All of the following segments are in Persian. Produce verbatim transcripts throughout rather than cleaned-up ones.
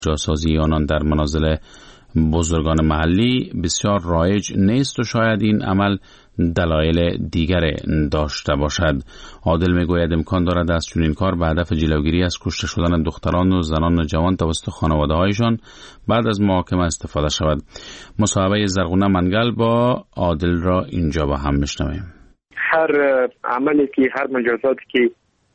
جاسازی آنان در منازل بزرگان محلی بسیار رایج نیست و شاید این عمل دلایل دیگر داشته باشد. عادل میگوید امکان دارد از چنین کار به هدف جلوگیری از کشته شدن دختران و زنان جوان توسط خانواده‌هایشان بعد از محاکمه استفاده شود. مصاحبه زرغونه منگل با عادل را اینجا با هم میشنویم. هر عملی که هر مجازاتی که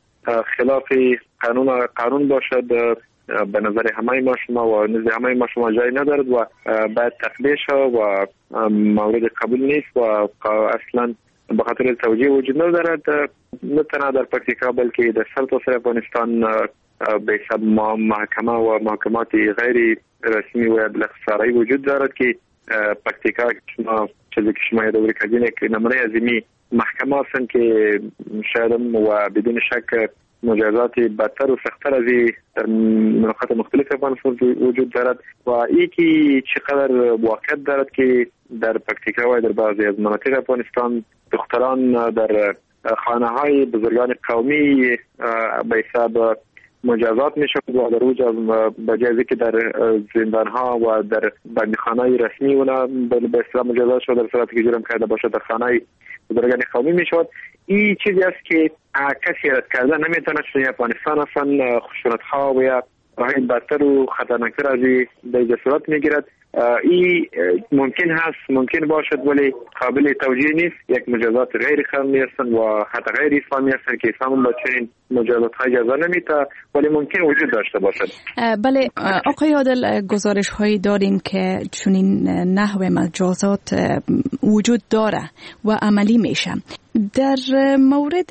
خلاف قانون قانون باشد به نظر همه ما شما و نزد همه ما شما جای ندارد و باید تخلیه شود و مورد قبول نیست و اصلا به خاطر توجیه وجود ندارد، نه تنها در پکتیکا بلکه در سرتاسر افغانستان به حساب محکمه و محکمات غیر رسمی و بالاخصاری وجود دارد که پکتیکا شما چیزی که شما یادآوری کردین یک نمونه از این محکمه هستند که شاید و بدون شک مجازات بدتر و سخت‌تر از در مناطق مختلف افغانستان وجود دارد و این که چقدر واقعیت دارد که در پکتیکا و در بعضی از مناطق افغانستان دختران در خانه‌های بزرگان قومی به حساب مجازات میشد و در اوج به جای که در زندان‌ها و در بندیخانه‌های رسمی اونا به اصطلاح مجازات شد در صورتی که جرم کرده باشد در خانه‌های بزرگان قومی میشد. این چیزی است که کسی رد کرده نمیتونه، چون افغانستان اصلا خشونت‌ها و یا راهی بدتر و خطرناکتر از این صورت میگیرد. این ممکن هست ممکن باشد ولی قابل توجیه نیست. یک مجازات غیر قانونی هستند و حتی غیر اسلامی هستند که اسلام با چنین مجازات ها اجازه نمیده ولی ممکن وجود داشته باشد. بله آقای عادل، گزارش هایی داریم که چنین نحو مجازات وجود داره و عملی میشه. در مورد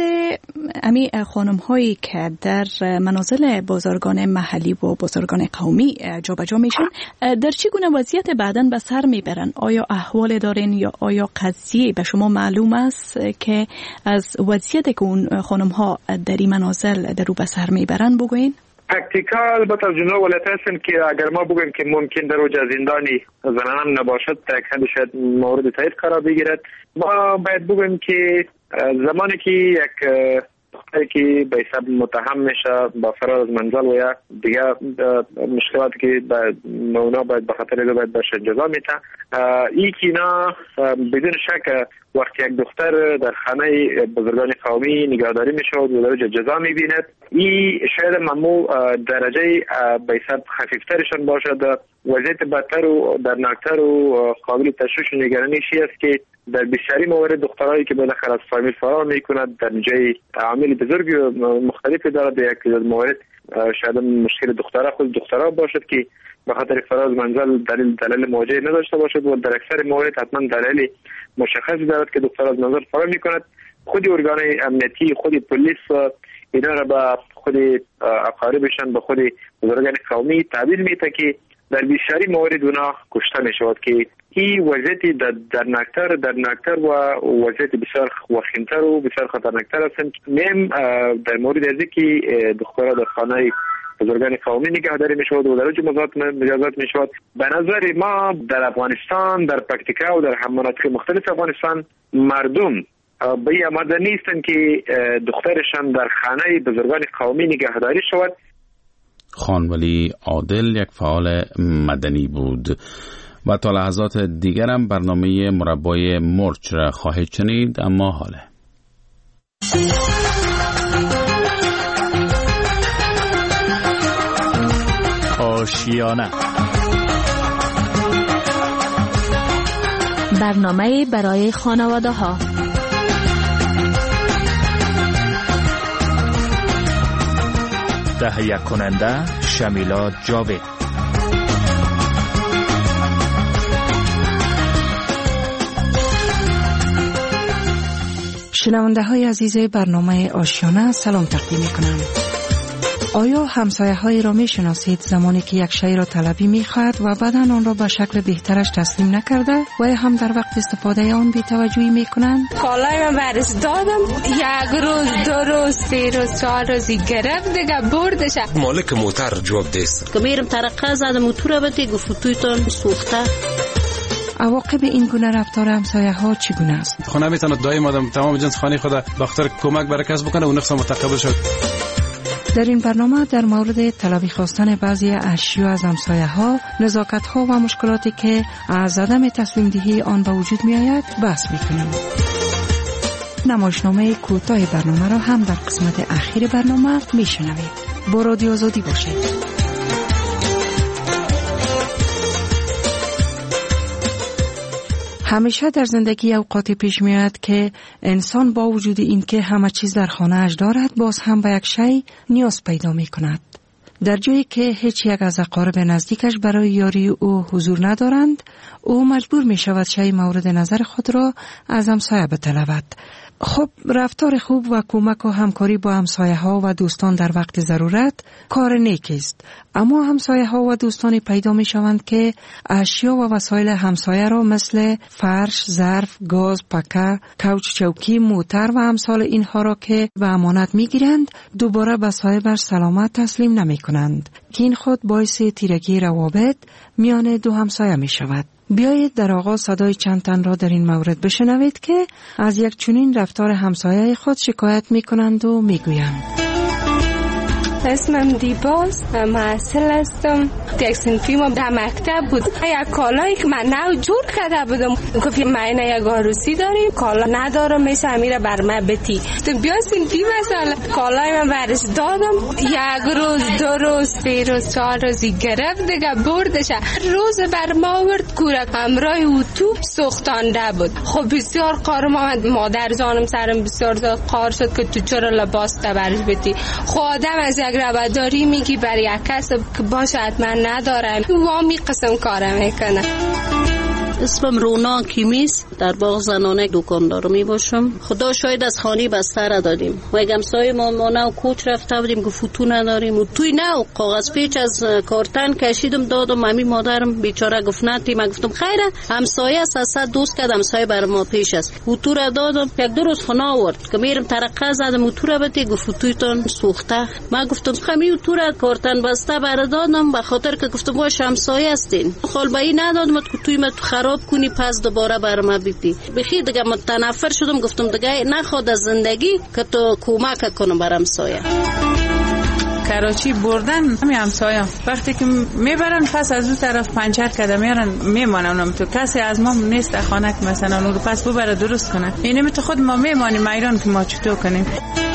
امی خانم هایی که در منازل بزرگان محلی و بزرگان قومی جابجا میشن، در چه گونه وضعیت بعداً به سر میبرن؟ آیا احوال دارین یا آیا قضیه به شما معلوم است که از وضعیت که اون خانم ها در این منازل در رو به سر میبرن بگوین؟ پکتیکا البته جنوب ولایت هستند که اگر ما بگویم که ممکن در اوج زندانی زنان نباشد تا یک شاید مورد تایید قرار بگیرد. ما باید بگویم که زمانی که یک دختری که به حساب متهم میشه با فرار از منزل و یا دیگه مشکلاتی که اونا باید به خاطر اینا باید بهش جزا میده، این که اینا بدون شک وقتی یک دختر در خانه بزرگان قومی نگهداری میشه و درجه جزا میبیند، این شاید ممو درجه به حساب خفیفترشان باشد. وضعیت بدتر و درناکتر و قابل تشویش و نگرانی چی است که در بسیاری موارد دخترایی که بالاخره از فامیل فرار میکنند در جای عامل بزرگی و مختلفی دارد. یک موارد شاید مشکل دخترها خود دخترها باشد که به خاطر فرار از منزل دلیل دلیل مواجهه نداشته باشد و در اکثر موارد حتما دلیل مشخصی دارد که دختر از منزل فرار میکند. خود ارگان امنیتی، خود پلیس اینا را به خود اقاربشان به خود بزرگان قومی تحویل میده که در بسیاری موارد اونا کشته میشود که این وضعیت در نکتر در نکتر و وضعیت بسیار وخیمتر و بسیار خطرناکتر هستند. میم در مورد ازی که دخترها در خانه بزرگان قومی نگهداری میشود و در اوج مجازات میشود. به نظر ما در افغانستان در پکتیکا و در هم مناطق مختلف افغانستان مردم به این آماده نیستند که دخترشان در خانه بزرگان قومی نگهداری شود. خانولی عادل یک فعال مدنی بود. و تا لحظات دیگرم برنامه مربای مرچ را خواهید شنید، اما حاله آشیانه، برنامه برای خانواده ها. تهیه کننده شمیلا جاوید. شنونده های عزیز برنامه آشیانه سلام تقدیم می کنم. آیا همسایه های را می شناسید زمانی که یک شی را طلبی می خواهد و بعدا آن را به شکل بهترش تسلیم نکرده و هم در وقت استفاده آن بی توجهی می کنند؟ کالای من برش دادم، یک روز دو روز سه روز چهار روزی گرفت دیگه بردش. مالک موتر جواب دیست که میرم ترقه زده موتور بده گفتویتان سوخته. عواقب این گونه رفتار همسایه ها چگونه است؟ خونه میتونه دایم آدم تمام جنس خانه خود بخاطر کمک برای کسب بکنه و نقص متقبل شد. در این برنامه در مورد طلبی خواستن بعضی اشیا از همسایه ها، نزاکت ها و مشکلاتی که از عدم تسلیم دهی آن به وجود می آید بحث می کنیم. نمایشنامه کوتاه برنامه را هم در قسمت اخیر برنامه می شنوید. با رادیو آزادی باشید. همیشه در زندگی اوقاتی پیش میاد که انسان با وجود اینکه همه چیز در خانه اش دارد باز هم به یک شی نیاز پیدا می کند. در جایی که هیچ یک از اقارب نزدیکش برای یاری او حضور ندارند، او مجبور می شود شی مورد نظر خود را از همسایه بطلبد. خب رفتار خوب و کمک و همکاری با همسایه ها و دوستان در وقت ضرورت کار نیک است، اما همسایه ها و دوستانی پیدا می شوند که اشیا و وسایل همسایه را مثل فرش، ظرف، گاز، پکه، کوچ، چوکی، موتر و امثال اینها را که به امانت می گیرند دوباره به صاحبش سلامت تسلیم نمی کنند که این خود باعث تیرگی روابط میان دو همسایه می شود. بیایید در آغاز صدای چند تن را در این مورد بشنوید که از یک چنین رفتار همسایه خود شکایت می کنند و می گویند. اسمم دیباز، محصل هستم. یک صنفی ما در مکتب بود. یک کالایی که من نو جور کرده بودم گفت من یک عروسی داریم، کالا ندارم، میشه امیره بر من بتی. تو بیا صنفی مثلا کالای من برش دادم، یک روز دو روز سه روز چهار روزی گرفت دیگه بردش. روز بر ما ورد کورک همراه او تو سوختانده بود. خب بسیار قارم آمد، مادر جانم سرم بسیار قار شد که تو چرا لباس تبرش بتی. خب آدم از یک رواداری میگی برای یک کس که باشه حتما ندارم وامی قسم کاره میکنه. اسمم رونا کیمیست، در باغ زنانه دکاندار می باشم. خدا شاید از خانه بستر دادیم و یک همسایه ما ما نو کوچ رفته بودیم که فوتو نداریم و توی نو کاغذ پیچ از کارتن کشیدم دادم. مامی مادرم بیچاره گفت نتی، من گفتم خیره همسایه است، از صد دوست کرد همسایه بر ما پیش است. فوتو را دادم، یک دو روز خونه آورد که میرم ترقه زدم موتور را بده گفت فوتویتون سوخته. من گفتم خمی موتور را کارتن بسته بر دادم به خاطر که گفتم باش همسایه هستین، خال به این ندادم که توی ما خراب کنی پس دوباره بر ما بیتی. بخی دیگه متنفر شدم، گفتم دیگه نخواد از زندگی که تو کمک کنم برام سایه. کراچی بردن همین همسایه وقتی که میبرن پس از اون طرف پنچر کرده میارن میمانن تو کسی از ما نیست در خانه که مثلا اون رو پس ببره درست کنه. اینه می تو خود ما میمانیم ایران که ما چطور کنیم.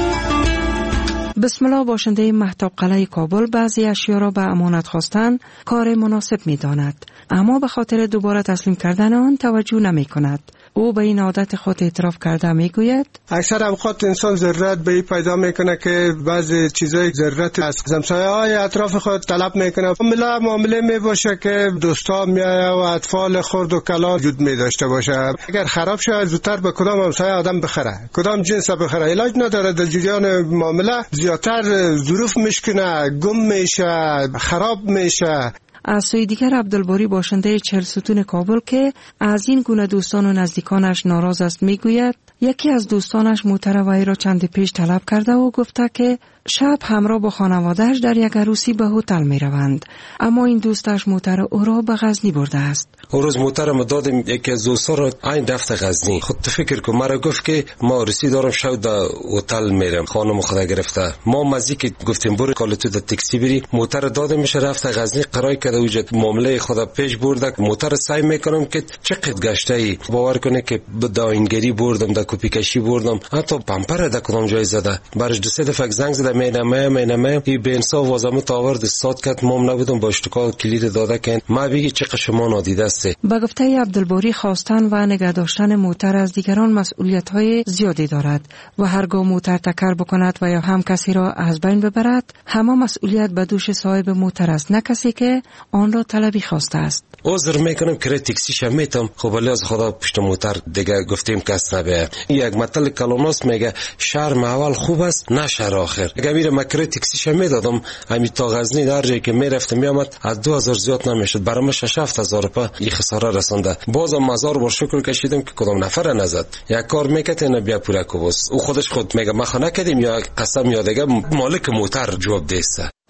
بسم الله باشنده مهتاب قلعه کابل بعضی اشیا را به امانت خواستن کار مناسب می داند، اما به خاطر دوباره تسلیم کردن آن توجه نمی کند. او به این عادت خود اعتراف کرده می گوید اکثر اوقات انسان ضرورت به این پیدا میکنه که بعضی چیزای ضرورت از همسایه های اطراف خود طلب میکنه. معامله معامله می باشه که دوستا میایه و اطفال خرد و کلان وجود می داشته باشه. اگر خراب شه زودتر به کدام همسایه آدم بخره، کدام جنس بخره، علاج نداره. در جریان معامله زیادتر ظروف مشکنه، گم میشه، خراب میشه. از سوی دیگر عبدالباری باشنده چهل ستون کابل که از این گونه دوستان و نزدیکانش ناراض است میگوید یکی از دوستانش موتر وی را چند پیش طلب کرده و گفته که شب همراه با خانوادهش در یک عروسی به هتل می روند، اما این دوستش موتر او را به غزنی برده است. اون روز موترم دادم یکی از دوستا را این رفت غزنی. خود فکر کن مرا گفت که ما عروسی دارم شب در هتل میرم، خانم خدا گرفته. ما مزی که گفتیم برو کال تو در تاکسی بری، موتر دادم میشه رفت غزنی قرای کرده وجود معامله خدا پیش برده. موتر سعی میکنم که چقدر گشته ای باور کنه که به داینگری بردم، در کپی کشی بردم، حتی پمپر در کدام جای زده برش دو سه دفعه زنگ زده مینمه مینمه این به انصاف وازمو تاورد استاد کرد. مام نبودم با اشتکال کلید داده که ما بگی چقدر شما نادیده است. با گفته عبدالباری خواستن و نگه داشتن موتر از دیگران مسئولیت‌های زیادی دارد و هرگاه موتر تکر بکند و یا هم کسی را از بین ببرد همه مسئولیت به دوش صاحب موتر است، نه کسی که آن را طلبی خواسته است. عذر میکنم که تاکسی شمیتم، خب ولی از خدا پشت موتر دیگه گفتیم کس نبه. یک مطلب کلاماست میگه شرم اول خوب است نه شر آخر. اگه میره مکره تاکسی شمی دادم همین تا غزنی در جایی که میرفتم میامد از دو هزار زیاد نمیشد، برام شش هفت هزار روپیه این خساره رسونده. بازم مزار بر شکر کشیدم که کدام نفر نزد. یک کار میکرد نه بیا پورا کوبس او خودش خود میگه ما خانه کردیم یا قسم یا دیگه مالک موتر جواب دیسته.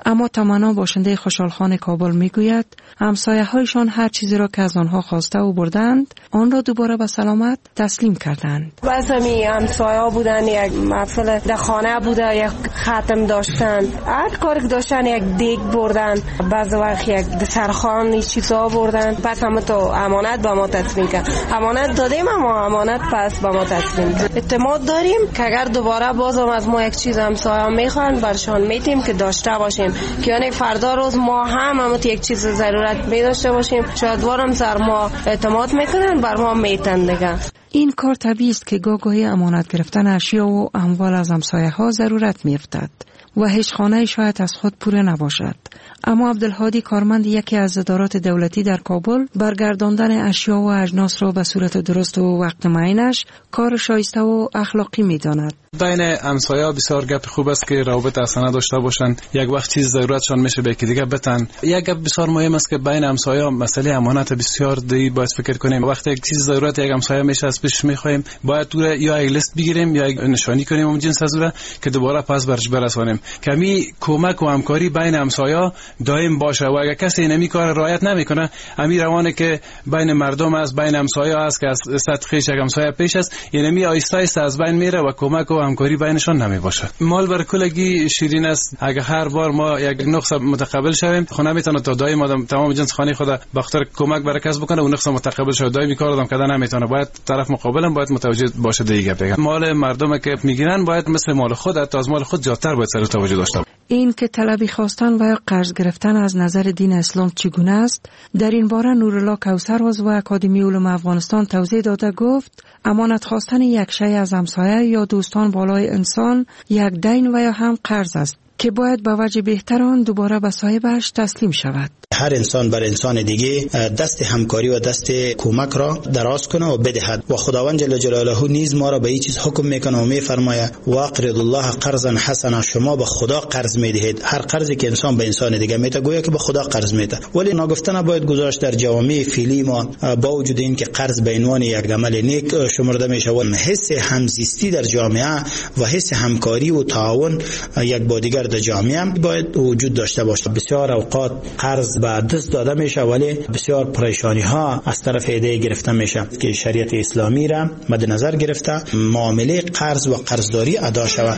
اما تمنا باشنده خوشحالخان کابل میگوید همسایه هایشان هر چیزی را که از آنها خواسته و بردند آن را دوباره به سلامت تسلیم کردند. بس همی همسایه بودن، یک محفل در خانه بوده، یک ختم داشتن، هر کاری داشتن یک دیگ بردن، بعض وقت یک دسترخوان چیزا بردن، پس همه تو امانت به ما تسلیم کرد. امانت دادیم اما امانت پس به ما تسلیم کرد. اعتماد داریم که اگر دوباره بازم از ما یک چیز همسایه میخوان برشان میتیم که داشته باشیم، که یعنی فردا روز ما هم هم یک چیز ضرورت می داشته باشیم، شاید وارم سر ما اعتماد میکنن بر ما میتن دیگه. این کار طبیعی است که گاهی امانت گرفتن اشیا و اموال از همسایه ها ضرورت میافتد و هیچ خانه شاید از خود پوره نباشد. اما عبدالهادی کارمند یکی از ادارات دولتی در کابل برگرداندن اشیا و اجناس را به صورت درست و وقت معینش کار شایسته و اخلاقی می‌داند. بین همسایه‌ها بسیار گپ خوب است که روابط اصلا داشته باشند. یک وقت چیز ضرورتشان میشه به یکی دیگه بتن. یک گپ بسیار مهم است که بین همسایه‌ها مسئله امانت بسیار دی باید فکر کنیم. وقتی یک چیز ضرورت یک همسایه میشه از پیش می‌خوایم باید تو یا یک لیست بگیریم یا یک نشانی کنیم اون جنس از اون که دوباره پس برش برسانیم. کمی کمک و همکاری بین همسایه‌ها دائم باشه و اگر کسی نمی کار رعایت نمیکنه امی روانه که بین مردم است، بین همسایه‌ها است که از صدقه یک همسایه پیش است، یعنی می آیسته آیسته از بین میره و کمک و همکاری بینشان نمی باشه. مال بر کلگی شیرین است. اگر هر بار ما یک نقص متقبل شویم خود نمیتونه تا دائم آدم تمام جنس خانه خود بخاطر کمک برای کسب بکنه و نقص متقبل شود دائمی کار آدم کردن نمیتونه. باید طرف مقابل هم باید متوجه باشه دیگه. بگم مال مردم که میگیرن باید مثل مال خود تا از مال خود زیادتر باید سر توجه داشته باشه. این که طلبی خواستن و قرض گرفتن از نظر دین اسلام چگونه است، در این باره نورالله کوثرواز و اکادمی علوم افغانستان توضیح داده گفت امانت خواستن یک شی از همسایه یا دوستان بالای انسان یک دین و یا هم قرض است که باید به وجه بهتر آن دوباره به صاحبش تسلیم شود. هر انسان بر انسان دیگه دست همکاری و دست کمک را دراز کنه و بدهد و خداوند جل جلاله نیز ما را به این چیز حکم میکنه و میفرماید واقرض الله قرضا حسنا، شما به خدا قرض میدهید. هر قرضی که انسان به انسان دیگه میده گویا که به خدا قرض میده، ولی ناگفته نباید گذاشت در جوامع فعلی ما با وجود این که قرض به عنوان یک عمل نیک شمرده میشه و حس همزیستی در جامعه و حس همکاری و تعاون یک با دیگر در جامعه باید وجود داشته باشه. بسیار اوقات قرض به دست داده میشه ولی بسیار پریشانی ها از طرف ایده گرفته میشه که شریعت اسلامی را مد نظر گرفته معامله قرض و قرضداری ادا شود.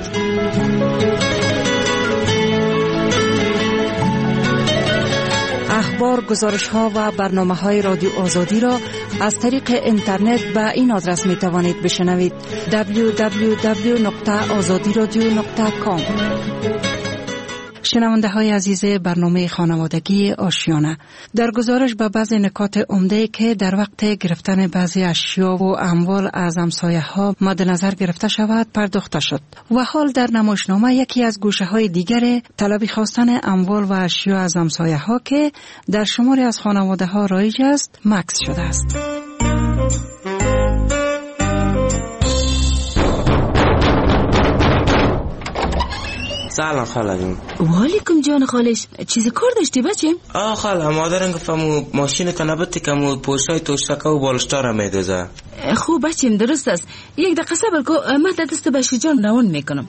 اخبار، گزارش ها و برنامه های رادیو آزادی را از طریق اینترنت به این آدرس می توانید بشنوید: دبلیو دبلیو دبلیو نقطه آزادی رادیو نقطه کام. شنونده های عزیز برنامه خانوادگی آشیانه، در گزارش به بعضی نکات عمده که در وقت گرفتن بعضی اشیا و اموال از همسایه ها مد نظر گرفته شود پرداخته شد و حال در نمایشنامه یکی از گوشه های دیگر طلبی خواستن اموال و اشیا از همسایه ها که در شماری از خانواده ها رایج است مکث شده است. سلام خاله جون. وعلیکم جان خالش، چیزی کار داشتی بچه؟ آه خاله مادرم گفتم ماشین کنبت کمو پوشای توشکه و بالشتار میدوزه. خوب بچیم درست است، یک دقیقه صبر کو، من در دست بشیر جان روان میکنم.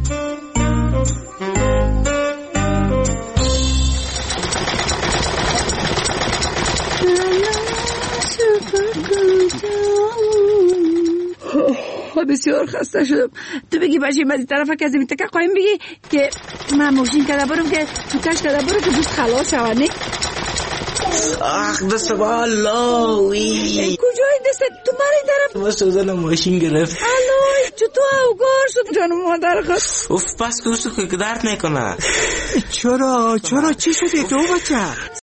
بسیار خسته شدم. تو بگی بچه من این طرف که از این تکه قایم بگی که من ماشین کده برم که تو کش کده برم که زود خلاص شود. نه آخ دست با الله وی کجای دست تو من این طرف ما سوزن ماشین گرفت. الوی تو تو اوگار شد جانم مادر خواست. اوف پس که اوستو که درد میکنه. چرا چرا چی شده تو بچه؟